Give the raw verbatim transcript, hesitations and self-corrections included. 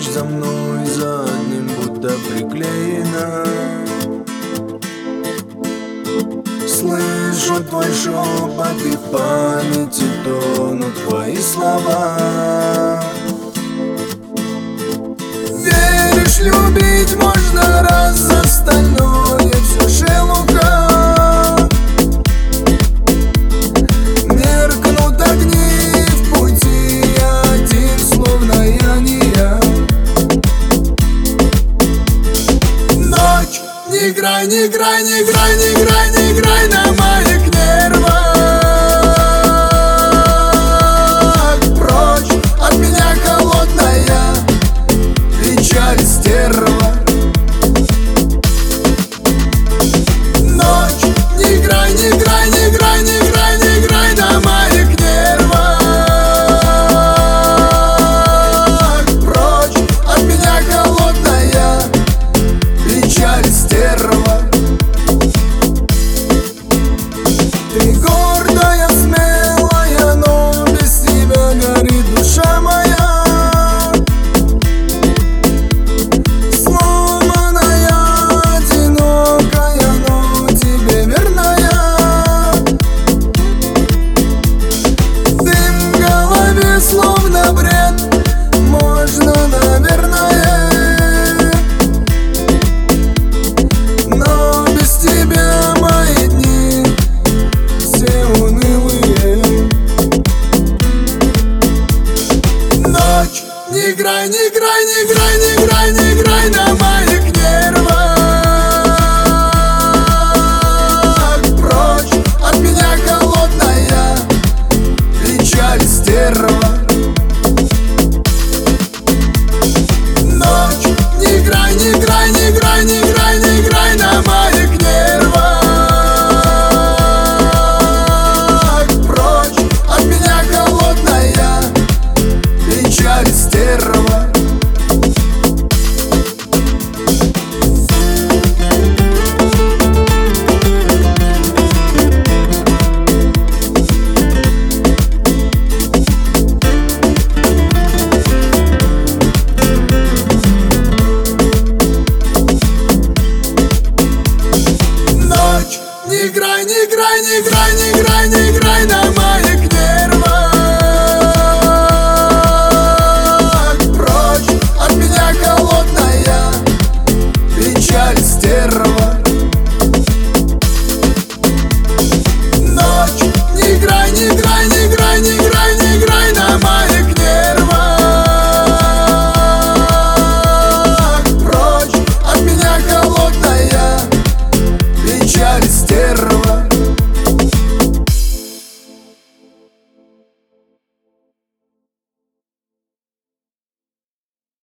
ночь за мной за одним будто приклеена. Слышу твой шепот и в памяти тонут твои слова. Веришь, любить можно раз, остальное все шелуха. Меркнут огни в пути, я один, словно я не я. Ночь, не играй, не играй, не играй, не играй, не играй на моих нервах. Прочь от меня, холодная печаль, стерва. Ночь, не играй, не играй, не играй, не играй, не играй на моих нервах. Прочь от меня, холодная печаль, стерва. Ты гордая, смелая, но без тебя горит душа моя. Сломанная, одинокая, но тебе верная. Дым в голове, словно бред, можно, наверное, но без тебя мои дни все унылые. Ночь, не играй, не играй, не играй, не играй, не играй на моих нервах. Прочь от меня, холодная печаль, стерва. Ночь, не играй, не играй, не играй, не играй, не играй на моих нервах. Прочь от меня, холодная печаль, стерва. Ночь, не играй, не играй, не играй, не играй, не играй